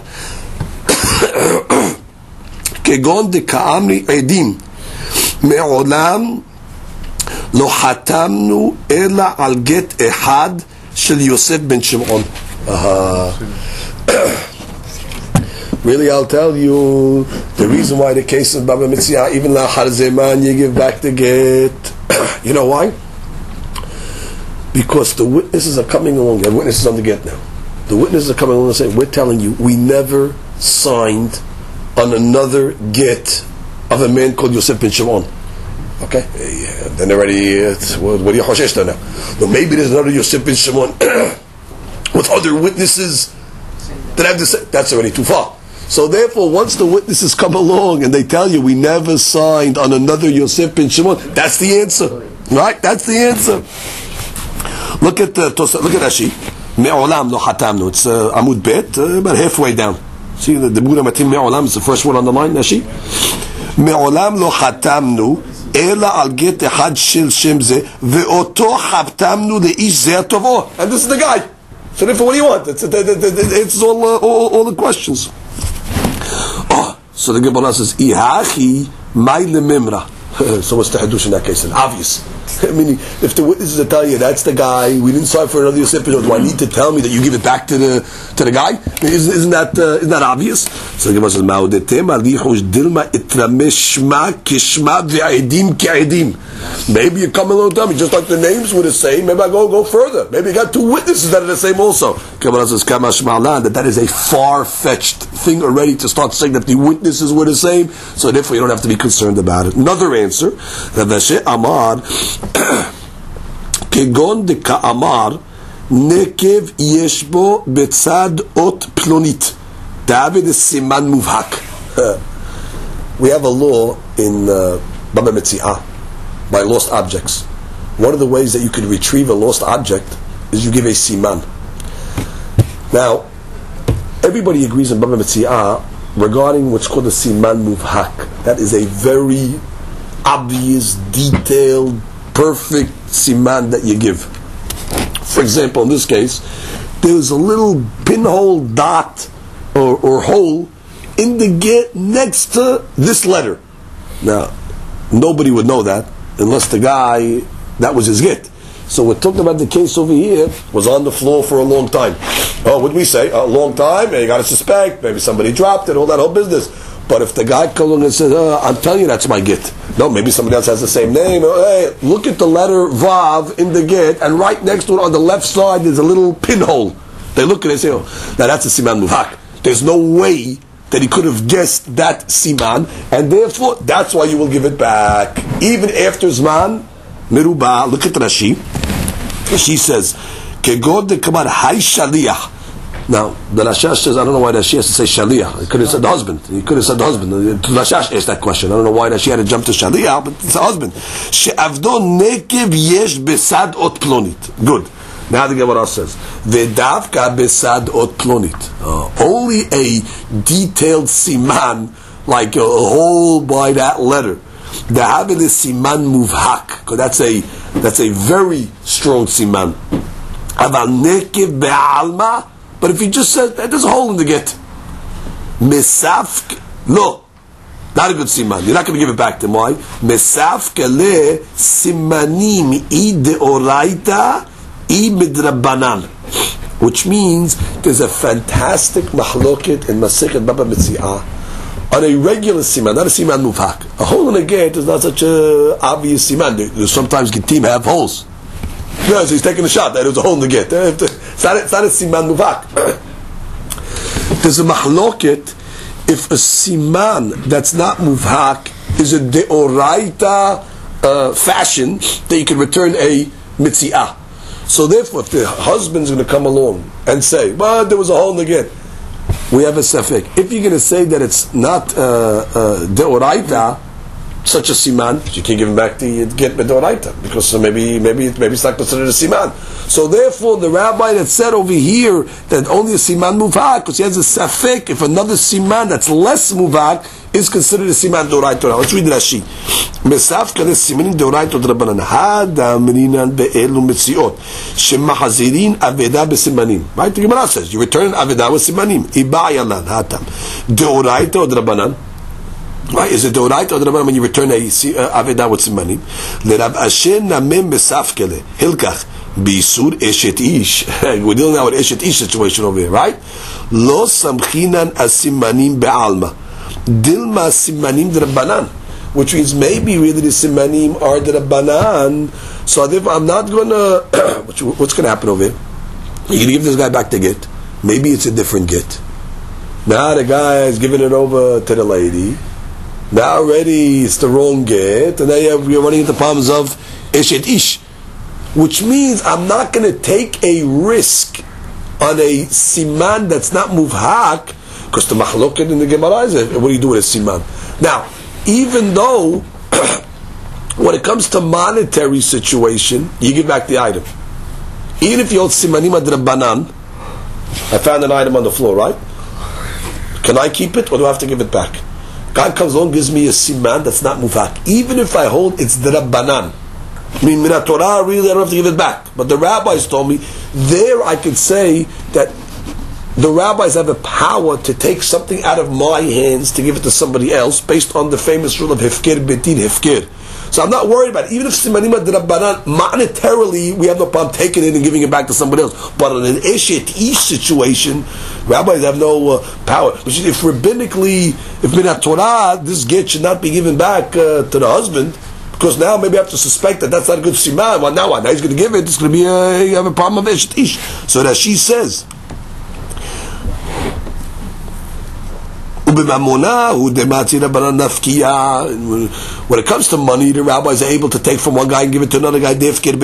Kegon de Ka'amri Edim Me'olam Lo Hatamnu Ela Al Get Ehad Shel Yosef ben Shimon. Really, I'll tell you the reason why the case of Baba Mitzia, even Lahar Zeman, you give back the get. You know why? Because the witnesses are coming along. There are witnesses on the get now. The witnesses are coming along and saying, we're telling you, we never signed on another get of a man called Yosef ben Shimon. Okay? Yeah, then already, what do you hoshesh now? But maybe there's another Yosef ben Shimon with other witnesses that have to say, that's already too far. So therefore, once the witnesses come along and they tell you, we never signed on another Yosef ben Shimon, that's the answer. Right? That's the answer. Look at Rashi. Me'olam lo hatamnu. It's Amud Bet, about halfway down. See the Bura Matim Me'olam is the first one on the line, Rashi. Me'olam lo hatamnu ela al get ehad shel shem ze ve'oto hatamnu leish ze tovo. And this is the guy. So therefore, what do you want? It's all the questions. Oh, so the Gemara says, Ihachi mai lemimra. So what's the hadush in that case? It's obvious. I mean, if the witnesses are telling you that's the guy, we didn't sign for another Yosef, do I need to tell me that you give it back to the guy? Isn't that obvious? So the Gemara says, "Ma'odetem alichush dilma itrameshma kishma ve'edim ke'edim." Maybe you come along and tell me just like the names were the same. Maybe I go further. Maybe you got two witnesses that are the same also. Gemara says, "Kama shma'lan," that is a far-fetched thing already to start saying that the witnesses were the same. So therefore, you don't have to be concerned about it. Another answer, Rav Ashi Amar. כגון דקאמר נקב יש בו בצד אות פלונית דאבד סימן מובהק. We have a law in Baba Metziah by lost objects. One of the ways that you can retrieve a lost object is you give a siman. Now, everybody agrees in Baba Metziah regarding what's called a siman muvhak. That is a very obvious, detailed, perfect siman that you give. For example, in this case, there's a little pinhole dot or hole in the get next to this letter. Now, nobody would know that unless the guy, that was his get. So we're talking about the case over here, was on the floor for a long time. Oh, what did we say? A long time? You got to suspect, maybe somebody dropped it, all that whole business. But if the guy comes along and says, I'm telling you that's my get. No, maybe somebody else has the same name. Hey, look at the letter Vav in the get, and right next to it on the left side there's a little pinhole. They look at it and say, now that's a siman muvhak. There's no way that he could have guessed that siman, and therefore that's why you will give it back. Even after Zman, Meruba, look at Rashi. She says, Kegod de Kamar Hai Shaliach. Now, the Rashash says, I don't know why Rashi has to say Shaliach. He could have said the husband. He could have said the husband. Rashash asked that question. I don't know why Rashi had to jump to Shaliach, but it's the husband. She'avdo nekev yesh besad ot plonit. Good. Now the Gemara says, Vedavka besad ot plonit. Only a detailed siman, like a hole by that letter. The Havel is siman muvhak. Because that's a very strong siman. Aval nekev be'alma. But if he just says, there's a hole in the get. Mesafk, no. Not a good siman. You're not going to give it back to him. Why? Mesafk le simanim I deoraita I midrabanan. Which means there's a fantastic mahloket in Masechet Baba Metziah on a regular siman, not a siman muvhak. A hole in the get is not such a obvious siman. Sometimes Gittim have holes. No, so he's taking a shot. There's a hole in the get. It's not a siman muvhak. There's a mahloket if a siman that's not muvhak is a deoraita fashion that you can return a mitziah. So therefore, if the husband's going to come along and say, well, there was a hole in the get, we have a safek. If you're going to say that it's not deoraita, such a siman, you can't give him back the get bedoraita, because maybe it's not considered a siman. So therefore, the rabbi that said over here that only a siman muvak, because he has a safek, if another siman that's less muvak is considered a siman deoraita. Let's read Rashi. Mesaf kale simanin deoraita drabanan hada meninan be'elu mitziot shemahazirin aveda besimanim. Right? The Gemara says you return aveda with simanim. Ibayalan hatam deoraita drabanan. Right? Is it deoraita or drabanan when you return a aveda with simanim? L'Rav Asher namem mesaf kale hilkach Bisur eshet ish. We're dealing now with eshet ish situation over here, right? Lo samchinan asimanim be'alma. Dilma simanim d'Rabbanan. Which means maybe really the simanim are d'Rabbanan. So if I'm not gonna, what's gonna happen over here? You're gonna give this guy back the get. Maybe it's a different get. Now the guy is giving it over to the lady. Now already it's the wrong get, and now you're running into problems of eshet ish. Which means I'm not going to take a risk on a siman that's not muvhak, because the mahloket in the Gemara is, what do you do with a siman? Now, even though when it comes to monetary situation, you give back the item. Even if you hold simanim adrabanan, I found an item on the floor, right? Can I keep it or do I have to give it back? God comes along, gives me a siman that's not muvhak. Even if I hold it's drabanan. I mean, Minat Torah, really, I don't have to give it back. But the rabbis told me, there I could say that the rabbis have a power to take something out of my hands to give it to somebody else, based on the famous rule of Hefker Betin Hefker. So I'm not worried about it. Even if Simanima D'Rabbanan, monetarily, we have no problem taking it and giving it back to somebody else. But in an Eshet Ish situation, rabbis have no power. Which is, if rabbinically, if Minat Torah, this get should not be given back to the husband, because now maybe I have to suspect that that's not a good siman. Well, now what? Now he's going to give it. It's going to be you have a problem of eshet ish. So that she says, when it comes to money, the rabbis are able to take from one guy and give it to another guy.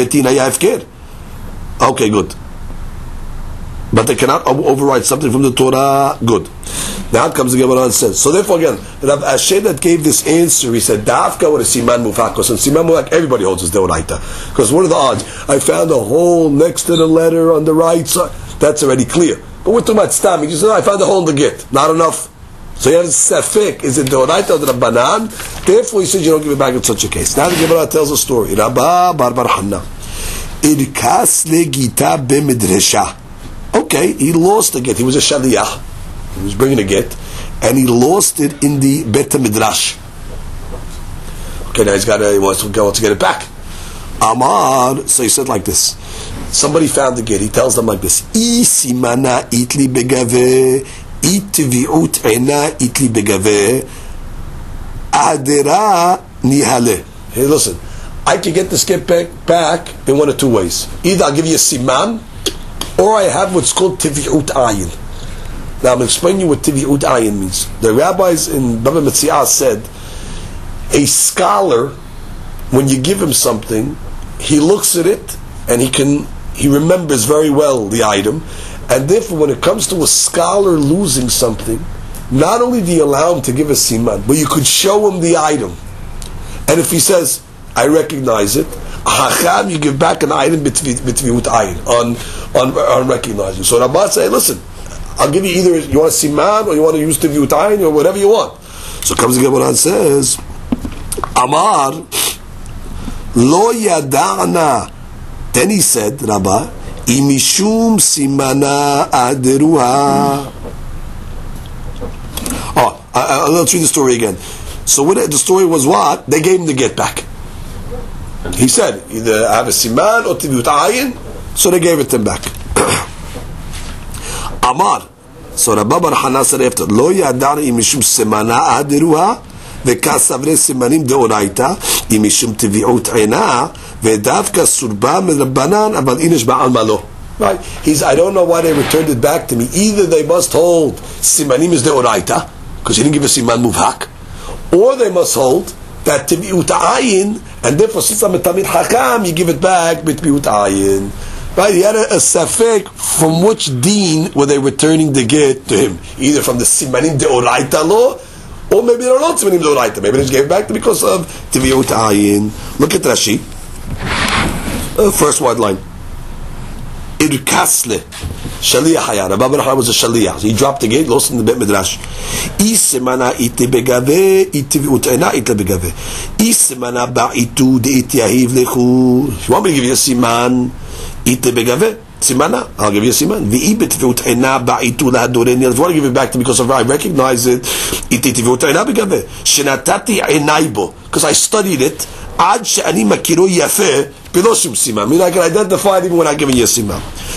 Okay, good. But they cannot override something from the Torah. Good. Now it comes the Gemara and says. So therefore, again, Rav Asher that gave this answer, he said, "Dafka with a siman mufak." Because in siman mufak, everybody holds his deoraita. Because what are the odds? I found a hole next to the letter on the right side. That's already clear. But we're talking about stam. He just said, "I found a hole in the get." Not enough. So you have safek. Is it deoraita or the rabbanan? Therefore, he said you don't give it back in such a case. Now the Gemara tells a story. Rabba bar bar Hanna irkas legita b'midresha. Okay, he lost the get. He was a shaliyah. He was bringing a get, and he lost it in the Bet Midrash. Okay, now he wants to go to get it back. Amar, so he said like this. Somebody found the get. He tells them like this: I simana itli begave, itviut ena itli begave, adera nihale. Hey, listen, I can get this get back in one of two ways. Either I'll give you a siman, or I have what's called tivi'ut ayin. Now I'm going to explain you what tivi'ut ayin means. The rabbis in Baba Metziah said, a scholar, when you give him something, he looks at it and he remembers very well the item, and therefore when it comes to a scholar losing something, not only do you allow him to give a siman, but you could show him the item. And if he says, I recognize it, you give back an item b'tvi'ut ayin on recognizing. So Rabbah say, listen, I'll give you either you want to siman or you want to use tvi'ut ayin or whatever you want. So comes the Gemara and says, Amar lo yada'na. Then he said, Rabbah, imishum simana aderuha. Let's read the story again. So what the story was, what they gave him the get back. He said, either I have a siman or tivi'ut ayin, so they gave it to him back. Amar, so Rabba bar Hana said after, Lo yadar imishum simana adiruha, v'kasavre simanim deoraita, imishum tivi'ut ena, v'davka surba min rabbanan, aval inish ba'al malo. Right? I don't know why they returned it back to me. Either they must hold simanim is deoraita, because he didn't give a siman muvhak, Or they must hold that Tibiut Ayin, and therefore since I'm a Tamid Hakam, you give it back B'Tibiut Ayin. Right? He had a safek from which deen were they returning the get to him? Either from the Simanim Deoraita law, or maybe they're not Simanim Deoraita. Maybe they just gave it back because of Tibiut Ayin. Look at Rashi. First wide line. Irkasle. Shaliach Hayar. Rabbi Barachar was a Shaliach. He dropped the gate, lost in the Bet Midrash. Isemana ite begave, ite utena ite begave. Isemana ba'itu de ite yahiv lechu. If you want me to give you a siman, ite begave, simana, I'll give you a siman. Ve'ibet ve'utena ba'itu lahadoreni. If you want to give it back to me because I recognize it, ite ve'utena begave. Shenatati enaibo. Because I studied it. Ad she'ani makiro yafeh, piloshim siman. I mean, I can identify it even when I'm giving you a siman.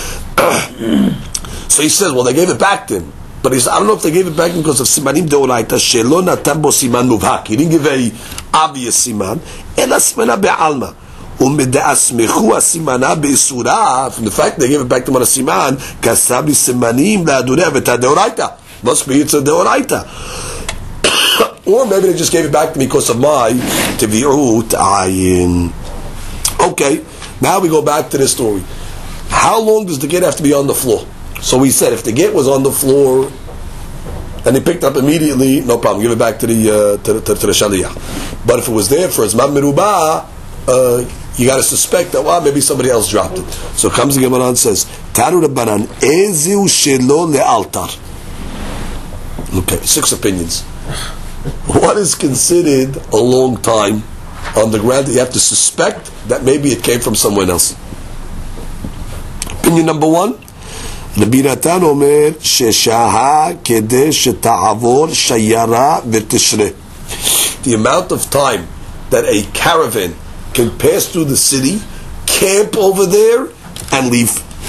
So he says, well, they gave it back to him. But he said, I don't know if they gave it back because of simanim deoraita shelo natan bo siman mubhak. He didn't give a obvious siman. Ela simana be'alma. Umede'asmechu asimana be'isura. From the fact they gave it back to him on a siman, kasab li simanim la'adureh v'ta deoraita. Must be it's a deoraita. Or maybe they just gave it back to me because of my tevi'ut ayin. Okay, now we go back to the story. How long does the get have to be on the floor? So we said if the get was on the floor and he picked up immediately, no problem, give it back to the Shaliyah. But if it was there for his Zman Merubah, you got to suspect that maybe somebody else dropped it. So comes the Gemara and says, Taru Rabbanan Eziu Shelo le'altar. Okay, 6 opinions. What is considered a long time on the ground that you have to suspect that maybe it came from someone else? Opinion number 1, Rabbi Natan Omer sheshaha kedeh sheta'avor shayara v'tishre. The amount of time that a caravan can pass through the city, camp over there, and leave.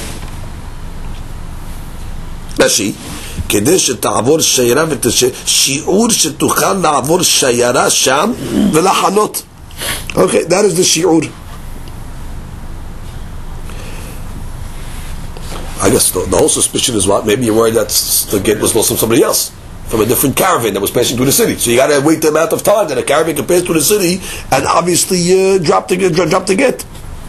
Rashi, kedeh sheta'avor shayara v'tishre shi'ur shetuchal la'avor shayara sham v'lachanot. Okay, that is the shi'ur. I guess the whole suspicion is what? Maybe you're worried that the get was from somebody else, from a different caravan that was passing through the city. So you got to wait the amount of time that a caravan can pass through the city and obviously drop the get.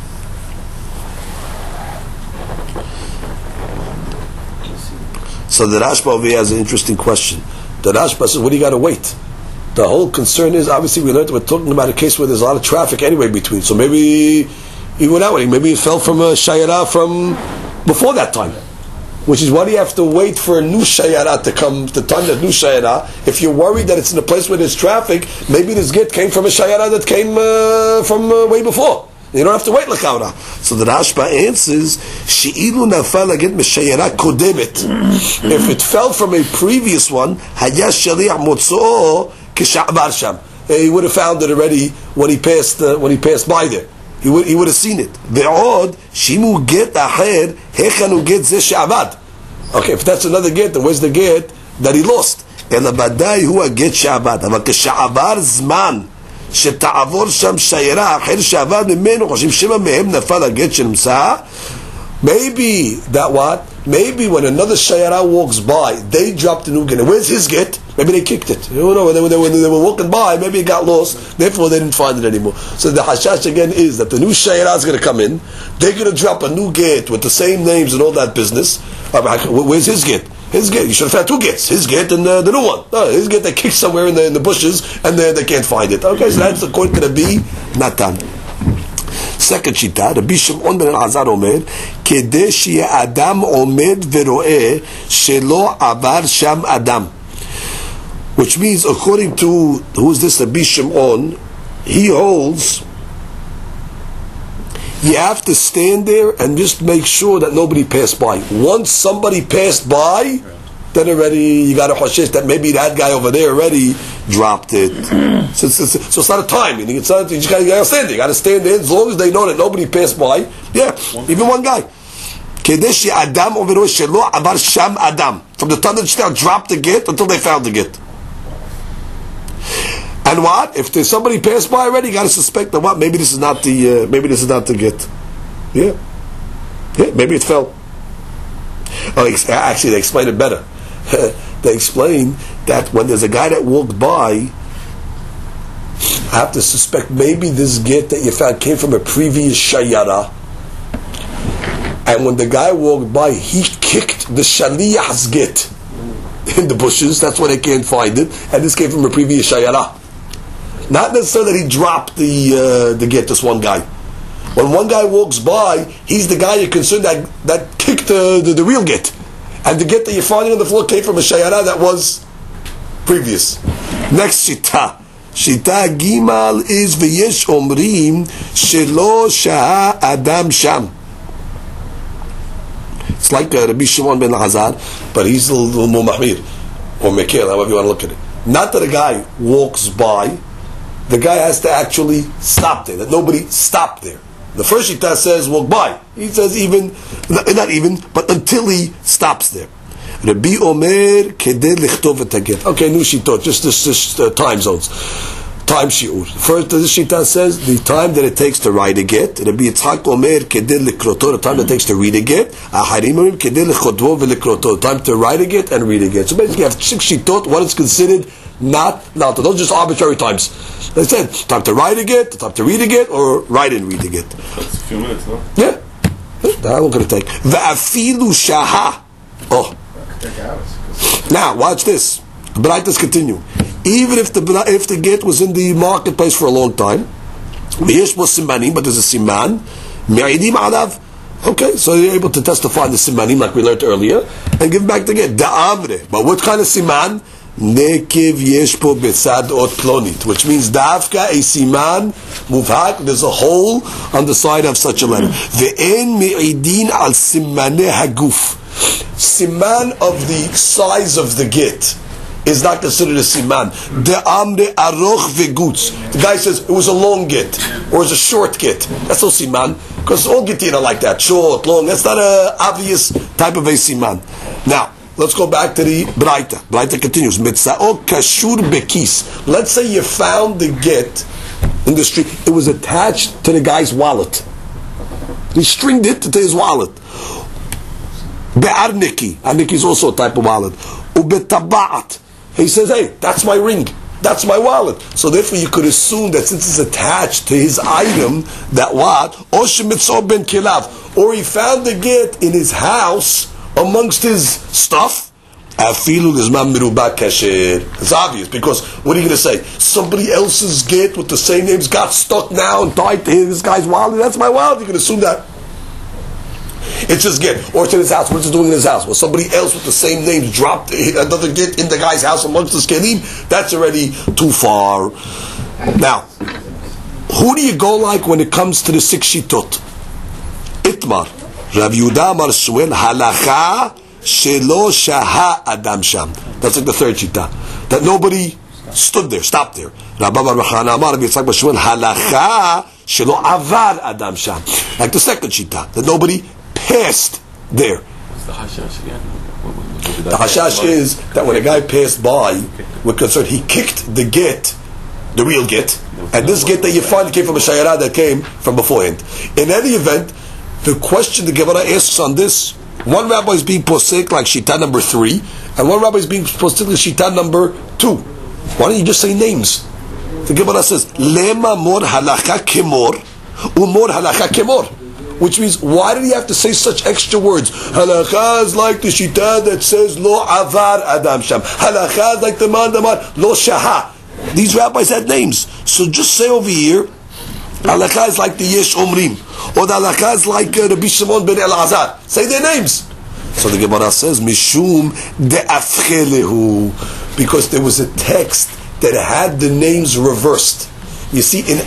So the Rashba over here has an interesting question. The Rashba says, what do you got to wait? The whole concern is, obviously we learned that we're talking about a case where there's a lot of traffic anyway between. So maybe he went out, maybe it fell from a shayara from before that time, which is why do you have to wait for a new shayara to come, the time that new shayara? If you're worried that it's in a place where there's traffic, maybe this get came from a shayara that came from way before. You don't have to wait l'chaura. So the Rashba answers, she'ilu nafal get meshayara kodemet. If it fell from a previous one, hayah shaliach motzo'o k'sha'bar sham. He would have found it already when he passed by there. He would have seen it. Ve'od shimu get aher hechanu get ze she'avad. Okay, if that's another get, then where's the get that he lost? Ela badai hu get she'avad. Aval k'sha'avar zman sheta'avor sham shayera acher she'avad mimenu choshim shema mehem nafal get shenimsa. Maybe that what? Maybe when another shayara walks by, they dropped the new get. Where's his get? Maybe they kicked it. You know, when they were walking by, maybe it got lost. Therefore, they didn't find it anymore. So the hashash again is that the new shayara is going to come in. They're going to drop a new get with the same names and all that business. Where's his get? His get. You should have had 2 gets. His get and the new one. His get they kicked somewhere in the bushes and they can't find it. Okay, so that's according to the B Natan. Second shita, Rabbi Shimon ben Elazar omer, kedei shi'eh adam omed vero'eh shelo avar sham adam. Which means, according to, who is this Rabbi Shimon, he holds, you have to stand there and just make sure that nobody passed by. Once somebody passed by, then already you got to hoshish that maybe that guy over there already dropped it. So it's not a time. You just got to stand there. You got to stand there as long as they know that nobody passed by. Yeah, even one guy. From the time that they dropped the get until they found the get. And what if there's somebody passed by already? You got to suspect that what? Maybe this is not the get. Yeah, maybe it fell. Oh, actually, they explain it better. They explain that when there's a guy that walked by, I have to suspect maybe this get that you found came from a previous shayara. And when the guy walked by, he kicked the shaliyah's get in the bushes. That's why they can't find it. And this came from a previous shayara. Not necessarily that he dropped the get, this one guy. When one guy walks by, he's the guy you're concerned that kicked the real get. And the get that you're finding on the floor came from a shayara that was previous. Next shita. Shita Gimal is v'yesh omrim shelo shaha adam sham. It's like Rabbi Shimon ben Hazar, but he's a little more mahmir, or mekil, however you want to look at it. Not that a guy walks by, the guy has to actually stop there, that nobody stopped there. The first shita says walk by. He says even, not even, but until he stops there. Rabbi Omer kedeh lichtov et haget. Okay, new shitot, just time zones. Time shiur. First, this shita says the time that it takes to write a get. Rabbi Yitzchak Omer kedeh likroto, the time that it takes to read a get. Aharim Omer kedeh lichodvo velikroto, time to write a get and read a get. So basically, you have 6 shitot. What is considered not. Those are just arbitrary times. They said time to write a get, time to read a get, or write and read a get. That's a few minutes, no? Yeah, that's what going to take. Va'afilu shaha. Oh. Now, watch this. Braitas continue. Even if the get was in the marketplace for a long time, but there's a siman, me'idim alav. Okay, so you're able to testify on the simanim like we learned earlier, and give back the get. Da'amre. But what kind of siman? Nekev yeshpo besad ot plonit, which means dafka a siman muvhak. There's a hole on the side of such a letter. Ve'en me'idin al simane haguf. Siman of the size of the get is not considered a siman. De amre aroch vegutz. The guy says it was a long get or it's a short get. That's no siman, because all getin are like that, short, long. That's not an obvious type of a siman. Now let's go back to the Braita. Braita continues. Mitzao kashur bekis. Let's say you found the get in the street. It was attached to the guy's wallet. He stringed it to his wallet. Be'arniki. Arniki is also a type of wallet. Ubetaba'at. He says, hey, that's my ring. That's my wallet. So therefore you could assume that since it's attached to his item, that what? Oshemitzo ben kilav. Or he found the get in his house amongst his stuff. It's obvious, because what are you going to say? Somebody else's get with the same names got stuck now and tied to this guy's wallet. That's my wallet. You can assume that. It's his get, or it's in his house. What's he doing in his house? Well, somebody else with the same names dropped another get in the guy's house amongst the kelim. That's already too far. Now, who do you go like when it comes to the 6 shitot? Itmar, Rav Yehuda Amar Shmuel, halacha shelo shaha adam sham. That's like the 3rd shita, that nobody stood there, stopped there. Rabbi Bar Chana Amar Rav Yitzchak Bar Shmuel, halacha shelo avar adam sham. Like the 2nd shita, that nobody passed there. What's the hashash again? The hashash is that when a guy passed by, we're concerned he kicked the get, the real get, and this get that you find came from a shayara that came from beforehand. In any event, the question the Gemara asks on this, one rabbi is being posek like shita number 3, and one rabbi is being posek like shita number 2. Why don't you just say names? The Gemara says, Lema mor halakha kemor, umor halakha kemor. Which means, why did he have to say such extra words? Halakha is like the shita that says lo avar adam sham. Halakha is like the man lo shaha. These rabbis had names, so just say over here, halakha is like the yesh omrim, or the halakha is like Rabbi Shimon ben Elazar. Say their names. So the Gemara says mishum de'afchelehu, because there was a text that had the names reversed. You see, in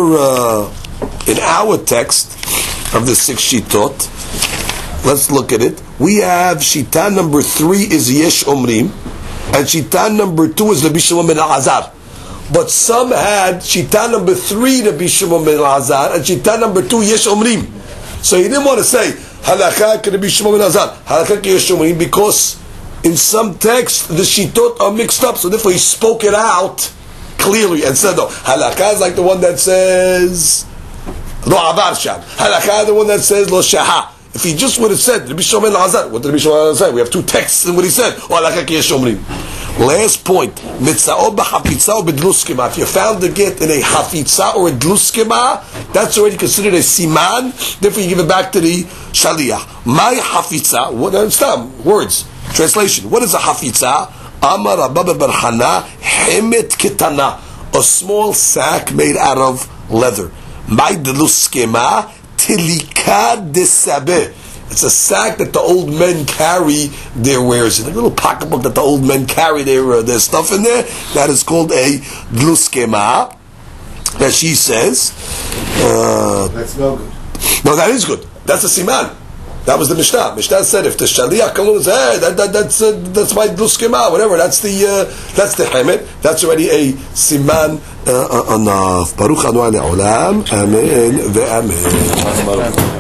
our text of the 6 shitot, let's look at it. We have shita number 3 is yesh omrim, and shita number 2 is Rabbi Shimon ben Elazar. But some had shita number 3 Rabbi Shimon ben Elazar, and shita number 2 yesh omrim. So he didn't want to say halakha Rabbi Shimon ben Elazar, halakha yesh omrim, because in some texts the shitot are mixed up. So therefore he spoke it out clearly and said, no, halakha is like the one that says lo avar sham. Halakha is the one that says lo shaha. If he just would have said Rabbi Shimon ben Elazar, what did Rabbi Shimon ben Elazar say? We have 2 texts in what he said. Or halakha yesh omrim. Last point. Mitzao b'hafitza or b'dluskema. If you found the get in a hafitza or a dluskema, that's already considered a siman. Therefore, you give it back to the shaliach. My hafitza. What? Understand? Words. Translation. What is a hafitza? Amar Rabba bar Hana hemet ketana. A small sack made out of leather. My dluskema tilika desabeh. It's a sack that the old men carry their wares in. A little pocketbook that the old men carry their stuff in there. That is called a dluskema. That she says. That's no good. No, that is good. That's a siman. That was the Mishnah. Mishnah said if the shaliach comes and says, hey, that's my dluskema, whatever. That's the hemet. That's already a siman enough. Baruch Adonai Le'olam. Amen ve'amen.